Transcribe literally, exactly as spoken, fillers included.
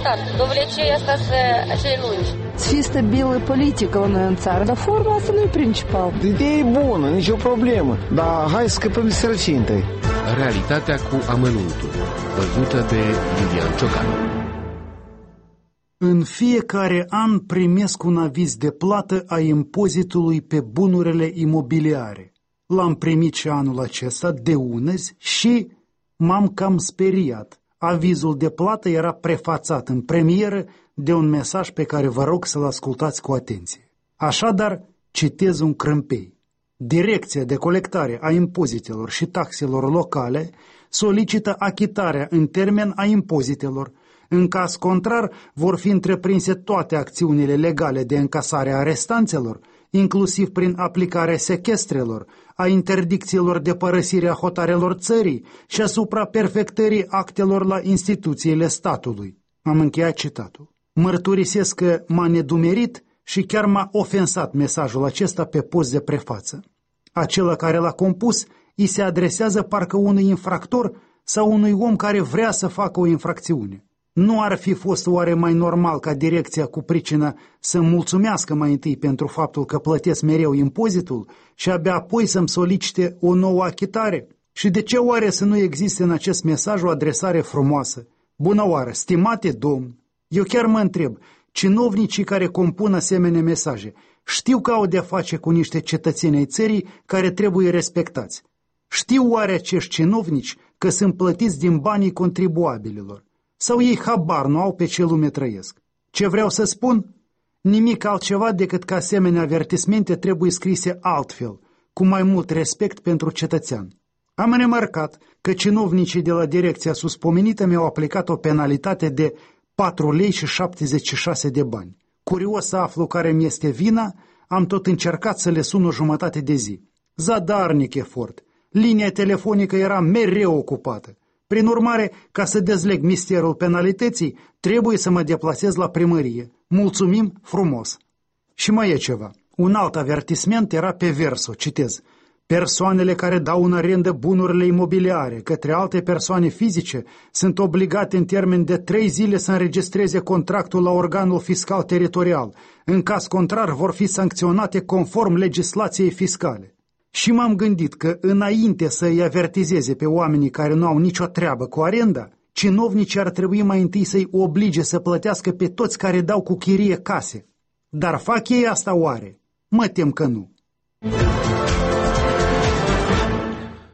stat. Dovlecei asta să acei lungi. Să fie stabilă politică la noi în țară, dar forma asta nu e principal. Ideea e bună, nicio problemă, dar hai să scăpăm de sărăcie întâi. Realitatea cu amănuntul, văzută de Lilian Ciocan. În fiecare an primesc un aviz de plată a impozitului pe bunurile imobiliare. L-am primit și anul acesta de unăzi și m-am cam speriat. Avizul de plată era prefațat în premieră de un mesaj pe care vă rog să-l ascultați cu atenție. Așadar, citez un crâmpei. Direcția de colectare a impozitelor și taxelor locale solicită achitarea în termen a impozitelor. În caz contrar, vor fi întreprinse toate acțiunile legale de încasare a restanțelor, inclusiv prin aplicarea sechestrelor, a interdicțiilor de părăsire a hotarelor țării și asupra perfectării actelor la instituțiile statului. Am încheiat citatul. Mărturisesc că m-a nedumerit și chiar m-a ofensat mesajul acesta pe post de prefață. Acela care l-a compus îi se adresează parcă unui infractor sau unui om care vrea să facă o infracțiune. Nu ar fi fost oare mai normal ca direcția cu pricină să mulțumească mai întâi pentru faptul că plătesc mereu impozitul și abia apoi să-mi solicite o nouă achitare? Și de ce oare să nu existe în acest mesaj o adresare frumoasă? Bună oară, stimate domn! Eu chiar mă întreb, cinovnicii care compun asemenea mesaje știu că au de-a face cu niște cetățeni ai țării care trebuie respectați. Știu oare acești cinovnici că sunt plătiți din banii contribuabililor? Sau ei habar nu au pe ce lume trăiesc? Ce vreau să spun? Nimic altceva decât că asemenea avertismente trebuie scrise altfel, cu mai mult respect pentru cetățean. Am remarcat că cinovnicii de la direcția suspomenită mi-au aplicat o penalitate de patru lei și șaptezeci și șase de bani. Curios să aflu care mi este vina, am tot încercat să le sun o jumătate de zi. Zadarnic efort. Linia telefonică era mereu ocupată. Prin urmare, ca să dezleg misterul penalității, trebuie să mă deplasez la primărie. Mulțumim frumos! Și mai e ceva. Un alt avertisment era pe verso, citez. Persoanele care dau în arendă bunurile imobiliare către alte persoane fizice sunt obligate în termen de trei zile să înregistreze contractul la organul fiscal teritorial. În caz contrar vor fi sancționate conform legislației fiscale. Și m-am gândit că înainte să îi avertizeze pe oamenii care nu au nicio treabă cu arenda, cinovnicii ar trebui mai întâi să-i oblige să plătească pe toți care dau cu chirie case. Dar fac ei asta oare? Mă tem că nu.